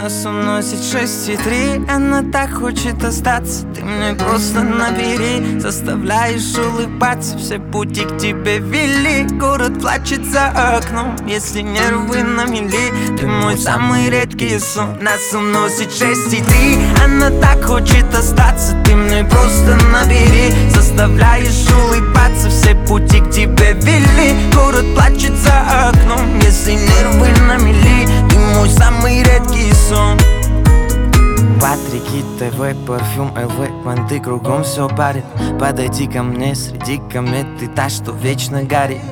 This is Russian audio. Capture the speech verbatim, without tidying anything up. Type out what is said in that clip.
Нас уносит шесть и три. Она так хочет остаться. Ты мне просто набери. Заставляешь улыбаться. Все пути к тебе вели. Город плачет за окном, если нервы на мели. Ты мой самый редкий сон. Нас уносит шесть и три. Она так хочет остаться. Ты мне просто набери. Заставляешь улыбаться. Все пути к тебе вели. Город плачет за окном, если нервы на мели. Ты мой самый редкий сон. Патрики, ТВ, парфюм, ЛВ, банты кругом все парит. Подойди ко мне, среди камней ты та, что вечно горит.